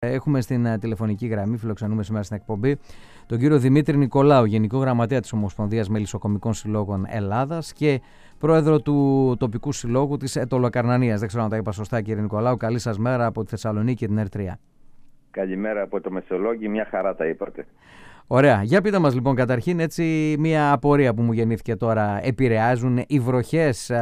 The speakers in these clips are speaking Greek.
Έχουμε στην τηλεφωνική γραμμή, φιλοξενούμε σήμερα στην εκπομπή, τον κύριο Δημήτρη Νικολάου, Γενικό Γραμματέα της Ομοσπονδίας Μελισσοκομικών Συλλόγων Ελλάδας και πρόεδρο του τοπικού συλλόγου της Αιτωλοκαρνανίας. Δεν ξέρω αν τα είπα σωστά, κύριε Νικολάου. Καλή σας μέρα από τη Θεσσαλονίκη και την ΕΡΤ3. Καλημέρα από το Μεσολόγγι, μια χαρά τα είπατε. Ωραία. Για πείτε μας λοιπόν καταρχήν έτσι μια απορία που μου γεννήθηκε τώρα. Επηρεάζουν οι βροχές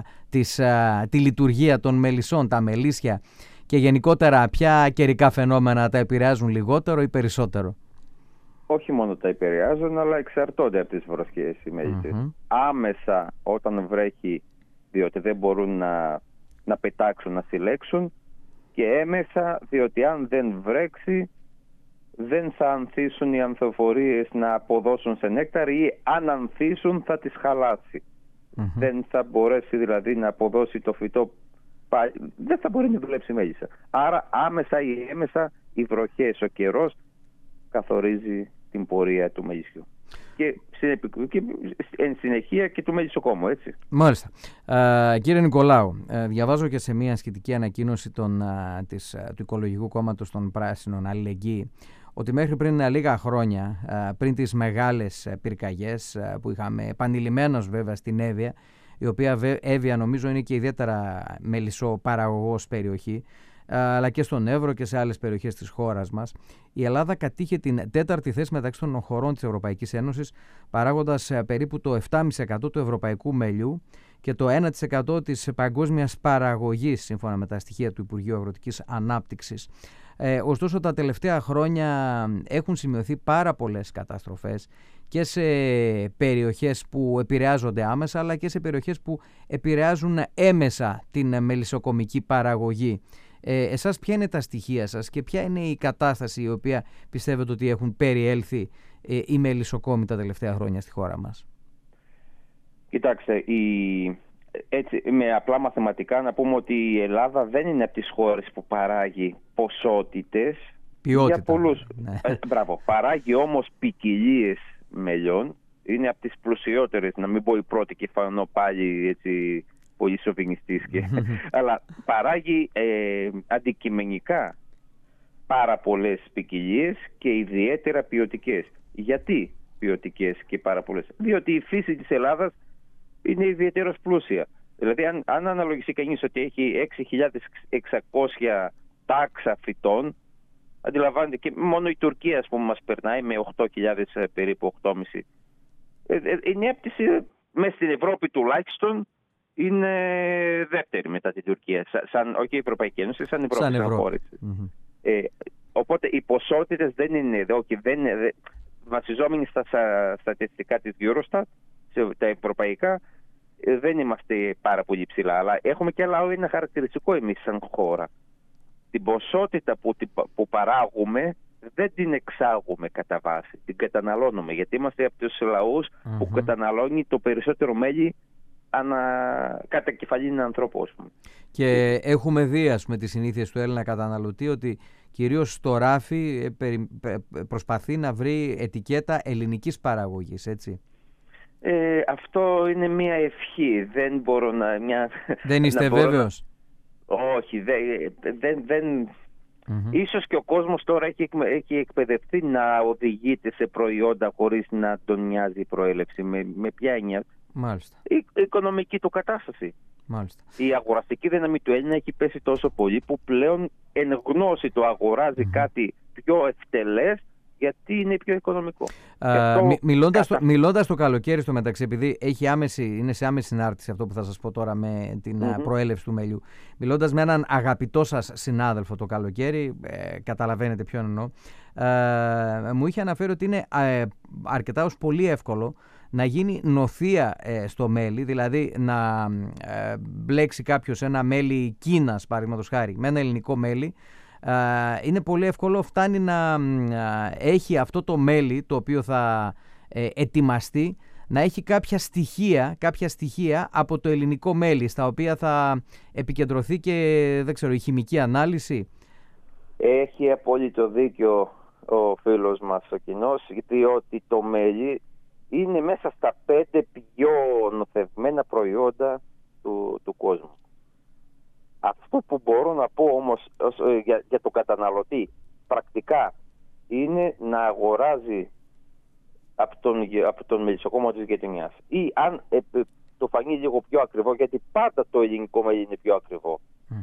τη λειτουργία των μελισσών, τα μελίσια, και γενικότερα ποια καιρικά φαινόμενα τα επηρεάζουν λιγότερο ή περισσότερο? Όχι μόνο τα επηρεάζουν, αλλά εξαρτώνται από τις βροχές οι μέλισσες. Άμεσα όταν βρέχει, διότι δεν μπορούν να πετάξουν, να συλλέξουν, και έμεσα διότι αν δεν βρέξει δεν θα ανθίσουν οι ανθοφορίες να αποδώσουν σε νέκταρ, ή αν ανθίσουν θα τις χαλάσει. Δεν θα μπορέσει δηλαδή να αποδώσει το φυτό, δεν θα μπορεί να δουλέψει η μέλισσα. Άρα άμεσα ή έμεσα οι βροχές, ο καιρός καθορίζει την πορεία του μελισσιού. Και εν συνεχεία και του μελισσοκόμου, έτσι. Μάλιστα. Κύριε Νικολάου, διαβάζω και σε μια σχετική ανακοίνωση του Οικολογικού Κόμματος των Πράσινων, Αλληλεγγύη, ότι μέχρι πριν λίγα χρόνια, πριν τις μεγάλες πυρκαγιές που είχαμε επανειλημμένως βέβαια στην Εύβοια, η οποία Εύβοια νομίζω είναι και ιδιαίτερα μελισσοπαραγωγός περιοχή, αλλά και στον Εύρο και σε άλλες περιοχές της χώρας μας, η Ελλάδα κατήχε την 4η θέση μεταξύ των χωρών της Ευρωπαϊκής Ένωσης, παράγοντας περίπου το 7,5% του ευρωπαϊκού μελιού και το 1% της παγκόσμιας παραγωγής, σύμφωνα με τα στοιχεία του Υπουργείου Αγροτικής Ανάπτυξης. Ωστόσο, τα τελευταία χρόνια έχουν σημειωθεί πάρα πολλές καταστροφές και σε περιοχές που επηρεάζονται άμεσα, αλλά και σε περιοχές που επηρεάζουν έμεσα την μελισσοκομική παραγωγή. Εσάς ποια είναι τα στοιχεία σας και ποια είναι η κατάσταση η οποία πιστεύετε ότι έχουν περιέλθει οι μελισσοκόμοι τα τελευταία χρόνια στη χώρα μας? Κοιτάξτε, έτσι, με απλά μαθηματικά να πούμε ότι η Ελλάδα δεν είναι από τις χώρες που παράγει ποσότητες. Ποιότητα. Για πολλούς. Μπράβο. Παράγει όμως ποικιλίες μελιών. Είναι από τις πλουσιότερες, να μην πω η πρώτη, και φανώ πάλι έτσι πολύ σοβινιστής, αλλά παράγει αντικειμενικά πάρα πολλές ποικιλίες και ιδιαίτερα ποιοτικές. Γιατί ποιοτικές και πάρα πολλές? Διότι η φύση της Ελλάδας είναι ιδιαίτερως πλούσια. Δηλαδή αν αναλογιστεί κανείς ότι έχει 6.600 τάξα φυτών, αντιλαμβάνεται, και μόνο η Τουρκία, ας πούμε, μας περνάει με 8.000 περίπου, 8.500. Είναι από τις, μέσα στην Ευρώπη τουλάχιστον, είναι δεύτερη μετά την Τουρκία. Όχι η Ευρωπαϊκή Ένωση, σαν Ευρώπη. Σαν χώρες. Οπότε οι ποσότητες δεν είναι εδώ, και βασιζόμενοι στα στατιστικά της Eurostat, τα ευρωπαϊκά, δεν είμαστε πάρα πολύ ψηλά. Αλλά έχουμε και ένα χαρακτηριστικό εμείς σαν χώρα. Την ποσότητα που παράγουμε δεν την εξάγουμε κατά βάση, την καταναλώνουμε, γιατί είμαστε από τους λαούς που καταναλώνει το περισσότερο μέλι κατά κεφαλήν ανθρώπου. Και έχουμε δει, ας πούμε, τις συνήθειες του Έλληνα καταναλωτή, ότι κυρίως στο ράφι προσπαθεί να βρει ετικέτα ελληνικής παραγωγής, έτσι. Αυτό είναι μια ευχή. Δεν μπορώ να... Δεν είστε βέβαιος? Όχι, δεν... Ίσως και ο κόσμος τώρα έχει εκπαιδευτεί να οδηγείται σε προϊόντα χωρίς να τον νοιάζει η προέλευση. Με ποια έννοια? Μάλιστα. Η οικονομική του κατάσταση. Μάλιστα. Η αγοραστική δύναμη του Έλληνα έχει πέσει τόσο πολύ που πλέον εν γνώση το αγοράζει κάτι πιο ευτελές, γιατί είναι πιο οικονομικό. Μιλώντας το καλοκαίρι στο μεταξύ, επειδή είναι σε άμεση συνάρτηση αυτό που θα σας πω τώρα με την προέλευση του μελιού, μιλώντας με έναν αγαπητό σας συνάδελφο το καλοκαίρι, καταλαβαίνετε ποιον εννοώ, μου είχε αναφέρει ότι είναι αρκετά ως πολύ εύκολο να γίνει νοθεία στο μέλι, δηλαδή να μπλέξει κάποιος ένα μέλι Κίνας, παραδείγματος χάρη, με ένα ελληνικό μέλι. Είναι πολύ εύκολο, φτάνει να έχει αυτό το μέλι το οποίο θα ετοιμαστεί, να έχει κάποια στοιχεία από το ελληνικό μέλι, στα οποία θα επικεντρωθεί και, δεν ξέρω, η χημική ανάλυση. Έχει απόλυτο δίκιο ο φίλος μας ο κοινός, διότι το μέλι είναι μέσα στα 5 πιο νοθευμένα προϊόντα του κόσμου. Αυτό που μπορώ να πω όμως για τον καταναλωτή, πρακτικά είναι να αγοράζει από τον μελισσοκόμο της γειτονιάς. Ή αν το φανεί λίγο πιο ακριβό, γιατί πάντα το ελληνικό μέλι είναι πιο ακριβό.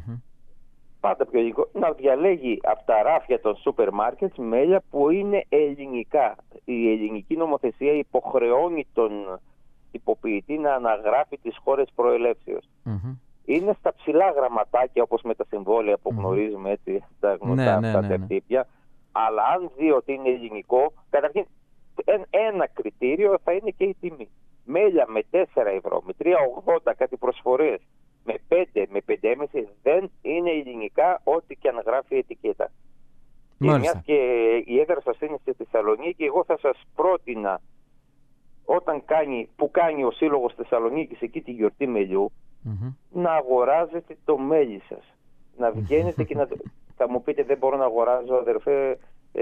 Πάντα πιο ελληνικό, να διαλέγει από τα ράφια των σούπερ μάρκετ μέλια που είναι ελληνικά. Η ελληνική νομοθεσία υποχρεώνει τον τυποποιητή να αναγράφει τις χώρες προελεύσεως. Είναι στα ψηλά γραμματάκια, όπως με τα συμβόλαια που γνωρίζουμε, έτσι, τα γνωστά αυτά τα ευτύπια. Αλλά αν δει ότι είναι ελληνικό, καταρχήν ένα κριτήριο θα είναι και η τιμή. Μέλια με 4 ευρώ, με 3,80 κάτι προσφορές, με 5, με 5,5 δεν είναι ελληνικά, ό,τι και αν γράφει η ετικέτα. Και μιας και η έδρα σας είναι στη Θεσσαλονίκη, εγώ θα σας πρότεινα, όταν κάνει ο Σύλλογος Θεσσαλονίκης εκεί τη γιορτή μελιού, να αγοράζετε το μέλι σας. Να βγαίνετε και να... Θα μου πείτε, δεν μπορώ να αγοράζω, αδερφέ,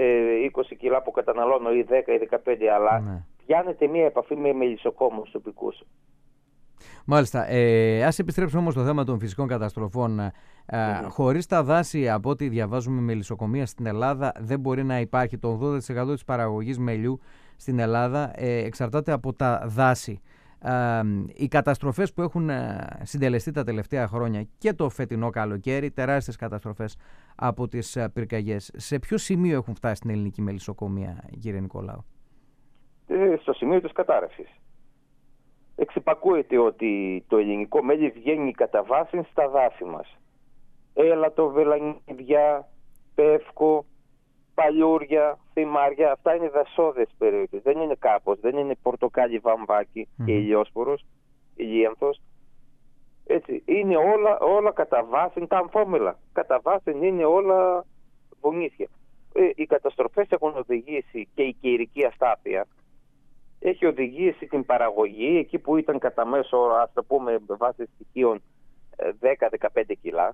20 κιλά που καταναλώνω ή 10 ή 15, αλλά πιάνετε μία επαφή με μελισσοκόμους τοπικούς. Μάλιστα. Ας επιστρέψουμε όμως στο θέμα των φυσικών καταστροφών. Χωρίς τα δάση, από ό,τι διαβάζουμε, μελισσοκομεία στην Ελλάδα δεν μπορεί να υπάρχει. Το 80% της παραγωγής μελιού στην Ελλάδα εξαρτάται από τα δάση. Οι καταστροφές που έχουν συντελεστεί τα τελευταία χρόνια και το φετινό καλοκαίρι, τεράστιες καταστροφές από τις πυρκαγιές, σε ποιο σημείο έχουν φτάσει στην ελληνική μελισσοκομεία, κύριε Νικολάου? Στο σημείο της κατάρρευσης. Εξυπακούεται ότι το ελληνικό μέλι βγαίνει κατά βάση στα δάση μας. Έλατο, Βελανίδια, Πεύκο, Παλιούρια, Θυμάρια, αυτά είναι δασόδες περιοχές. Δεν είναι κάπως, δεν είναι πορτοκάλι, βαμβάκι και ηλιόσπορος, ηλίανθος. Έτσι, είναι όλα κατά βάση, τα αμφόμελα. Κατά βάση είναι όλα βονίσια. Οι καταστροφές έχουν οδηγήσει και η καιρική αστάθεια έχει οδηγήσει την παραγωγή εκεί που ήταν κατά μέσο όρο, ας το πούμε βάσει στοιχείων 10-15 κιλά,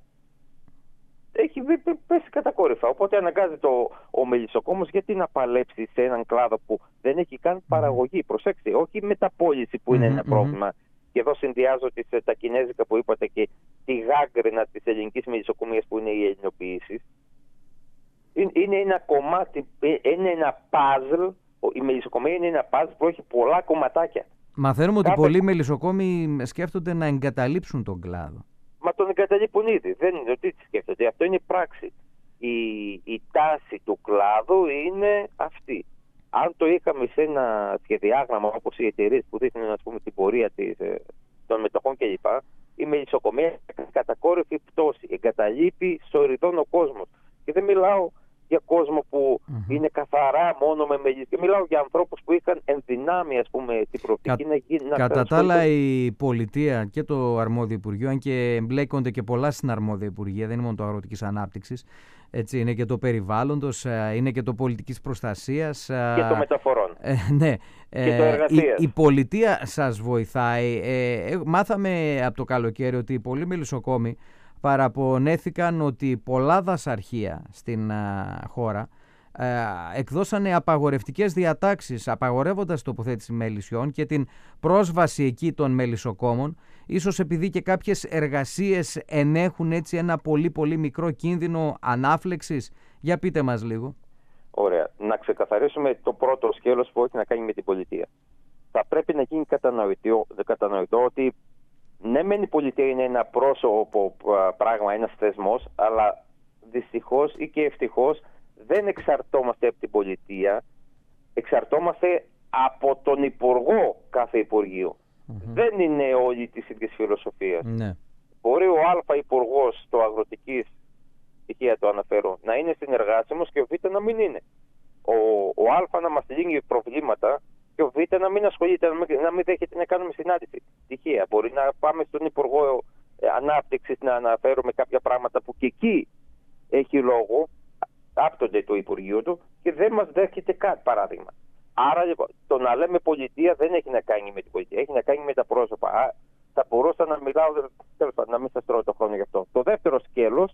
έχει πέσει κατακόρυφα. Οπότε αναγκάζεται ο μελισσοκόμος γιατί να παλέψει σε έναν κλάδο που δεν έχει καν παραγωγή. Προσέξτε, όχι μεταπώληση που είναι ένα πρόβλημα. Και εδώ συνδυάζω τα κινέζικα που είπατε και τη γάγκρινα της ελληνικής μελισσοκομείας που είναι οι ελληνοποιήσεις. Είναι ένα κομμάτι, είναι ένα puzzle. Η μελισσοκομεία είναι ένα puzzle που έχει πολλά κομματάκια. Μαθαίνουμε ότι πολλοί μελισσοκόμοι σκέφτονται να εγκαταλείψουν τον κλάδο. Μα τον εγκαταλείπουν ήδη. Δεν είναι ότι σκέφτονται. Αυτό είναι πράξη. Η τάση του κλάδου είναι αυτή. Αν το είχαμε σε ένα σχεδιάγραμμα όπως οι εταιρείες που δείχνουν, ας πούμε, την πορεία των μετοχών κλπ., η μελισσοκομεία κατακόρυφη πτώση. Εγκαταλείπει σοριδών ο κόσμος. Και δεν μιλάω για κόσμο που είναι καθαρά μόνο με μελισσοκομεία. Μιλάω για ανθρώπους που είχαν ενδυνάμει, ας πούμε, την προοπτική να κατά τα άλλα, η πολιτεία και το αρμόδιο Υπουργείο, αν και εμπλέκονται και πολλά στην αρμόδια Υπουργεία, δεν είναι μόνο το αγροτικής ανάπτυξης, έτσι, είναι και το περιβάλλοντος, είναι και το πολιτικής προστασίας. Και το μεταφορών. Ναι. Και το εργασίας. Η πολιτεία σας βοηθάει. Μάθαμε από το καλοκαίρι ότι πολλοί μελισσοκόμοι παραπονέθηκαν ότι πολλά δασαρχεία στην χώρα εκδώσανε απαγορευτικές διατάξεις, απαγορεύοντας τοποθέτηση μελισσιών και την πρόσβαση εκεί των μελισσοκόμων, ίσως επειδή και κάποιες εργασίες ενέχουν έτσι ένα πολύ πολύ μικρό κίνδυνο ανάφλεξης. Για πείτε μας λίγο. Ωραία. Να ξεκαθαρίσουμε το πρώτο σκέλος που έχει να κάνει με την πολιτεία. Θα πρέπει να γίνει κατανοητό ότι ναι, μεν η πολιτεία είναι ένα πρόσωπο πράγμα, ένας θεσμός, αλλά δυστυχώς ή και ευτυχώς δεν εξαρτώμαστε από την πολιτεία, εξαρτώμαστε από τον υπουργό κάθε υπουργείου. Δεν είναι όλοι της ίδιας φιλοσοφίας. Μπορεί ο Α υπουργός το αγροτικής στοιχεία το αναφέρω να είναι συνεργάσιμος και ο Β να μην είναι. Ο Α να μας λύνει προβλήματα και ο Β να μην ασχολείται, να μην δέχεται να κάνουμε συνάντηση. Τυχαία. Μπορεί να πάμε στον Υπουργό Ανάπτυξης να αναφέρουμε κάποια πράγματα που και εκεί έχει λόγο, άπτονται το Υπουργείο του και δεν μας δέχεται κάτι, παράδειγμα. Άρα λοιπόν, το να λέμε πολιτεία δεν έχει να κάνει με την πολιτεία, έχει να κάνει με τα πρόσωπα. Θα μπορούσα να μιλάω, να μην σας τρώω το χρόνο γι' αυτό. Το δεύτερο σκέλος,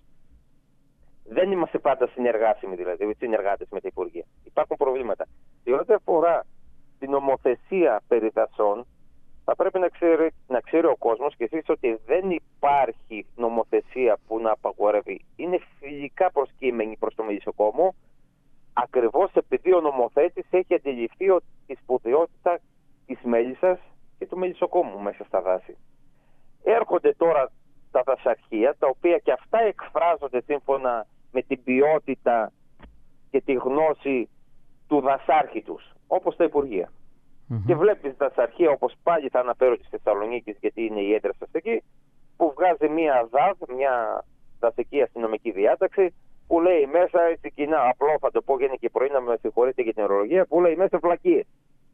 δεν είμαστε πάντα συνεργάσιμοι, δηλαδή συνεργάτες με τα Υπουργεία. Υπάρχουν προβλήματα. Διότι αφορά την νομοθεσία περί δασών, θα πρέπει να ξέρει ο κόσμος και εσείς ότι δεν υπάρχει νομοθεσία που να απαγορεύει. Είναι φιλικά προσκύμενη προς το μελισσοκόμο ακριβώς επειδή ο νομοθέτης έχει αντιληφθεί τη σπουδαιότητα της μέλισσας και του μελισσοκόμου μέσα στα δάση. Έρχονται τώρα τα δασαρχεία, τα οποία και αυτά εκφράζονται σύμφωνα με την ποιότητα και τη γνώση του δασάρχη τους, όπως τα Υπουργεία. Και βλέπεις δασαρχεία, όπως πάλι θα αναφέρω της Θεσσαλονίκης, γιατί είναι η έδρα σας εκεί, που βγάζει μια ΔΑΔ, μια δασική αστυνομική διάταξη, που λέει μέσα, έτσι κοινά, απλό θα το πω, γίνει και πρωί, να με συγχωρείτε για την ορολογία, που λέει μέσα βλακίες.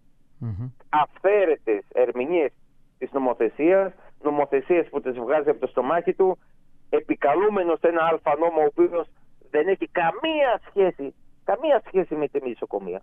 Αυθαίρετες ερμηνείες της νομοθεσίας που τις βγάζει από το στομάχι του, επικαλούμενος ένα αλφα νόμο, ο οποίος δεν έχει καμία σχέση με τη μελισσοκομεία.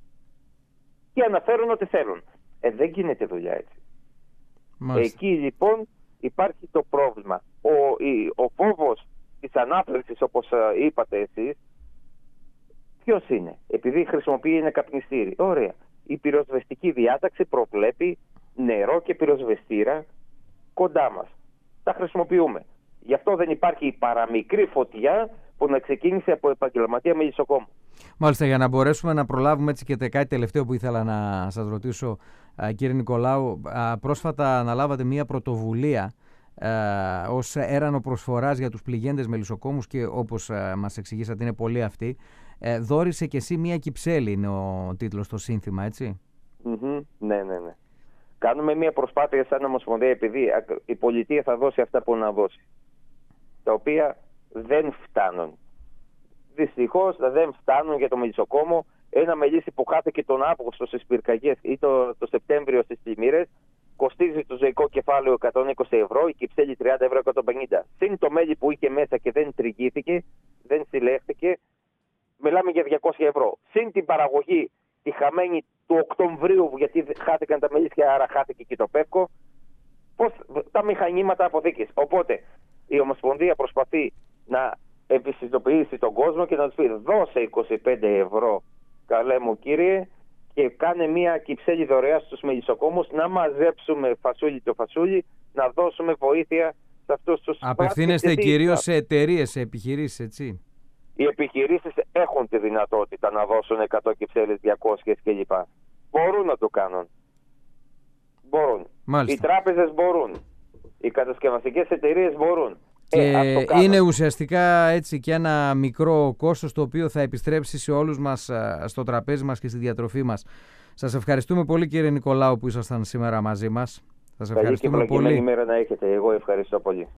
Και αναφέρουν ότι θέλουν. Δεν γίνεται δουλειά έτσι. Εκεί λοιπόν υπάρχει το πρόβλημα. Ο φόβος της ανάπλεξης, όπως είπατε εσείς, ποιος είναι? Επειδή χρησιμοποιεί ένα καπνιστήρι. Ωραία. Η πυροσβεστική διάταξη προβλέπει νερό και πυροσβεστήρα κοντά μας. Τα χρησιμοποιούμε. Γι' αυτό δεν υπάρχει παραμικρή φωτιά που να ξεκίνησε από επαγγελματία μελισσοκόμο. Μάλιστα, για να μπορέσουμε να προλάβουμε έτσι και κάτι τελευταίο που ήθελα να σας ρωτήσω, κύριε Νικολάου, πρόσφατα αναλάβατε μια πρωτοβουλία ως έρανο προσφοράς για τους πληγέντες μελισσοκόμους και όπως μας εξηγήσατε είναι πολλοί αυτοί. Δώρισε και εσύ μια κυψέλη, είναι ο τίτλος στο σύνθημα, έτσι? Ναι. Κάνουμε μια προσπάθεια σαν Ομοσπονδία, επειδή η πολιτεία θα δώσει αυτά που να δώσει, τα οποία δεν φτάνουν. Δυστυχώς δεν φτάνουν για το μελισσοκόμο. Ένα μελίσι που χάθηκε τον Αύγουστο στις πυρκαγιές ή το Σεπτέμβριο στις πλημμύρες κοστίζει το ζωικό κεφάλαιο 120 ευρώ, η κυψέλη 30 ευρώ, 150. Συν το μέλι που είχε μέσα και δεν τριγύθηκε, δεν συλλέχθηκε, μιλάμε για 200 ευρώ. Συν την παραγωγή, τη χαμένη του Οκτωβρίου, γιατί χάθηκαν τα μελίσια, άρα χάθηκε και το πεύκο. Τα μηχανήματα αποδίκης. Οπότε η Ομοσπονδία προσπαθεί να ευαισθητοποιήσει τον κόσμο και να τους πει: δώσε 25 ευρώ, καλέ μου κύριε, και κάνε μια κυψέλη δωρεά στους μελισσοκόμους, να μαζέψουμε φασούλι το φασούλι, να δώσουμε βοήθεια σε αυτούς τους. Απευθύνεστε κυρίως σε εταιρείες, σε επιχειρήσεις, έτσι? Οι επιχειρήσεις έχουν τη δυνατότητα να δώσουν 100 κυψέλες, 200 κλπ. Μπορούν να το κάνουν. Μπορούν. Μάλιστα. Οι τράπεζες μπορούν. Οι κατασκευαστικές εταιρείες μπορούν. Και είναι ουσιαστικά έτσι και ένα μικρό κόστος το οποίο θα επιστρέψει σε όλους μας στο τραπέζι μας και στη διατροφή μας. Σας ευχαριστούμε πολύ, κύριε Νικολάου, που ήσασταν σήμερα μαζί μας. Σας ευχαριστούμε πολύ. Καλή και ημέρα να έχετε. Εγώ ευχαριστώ πολύ.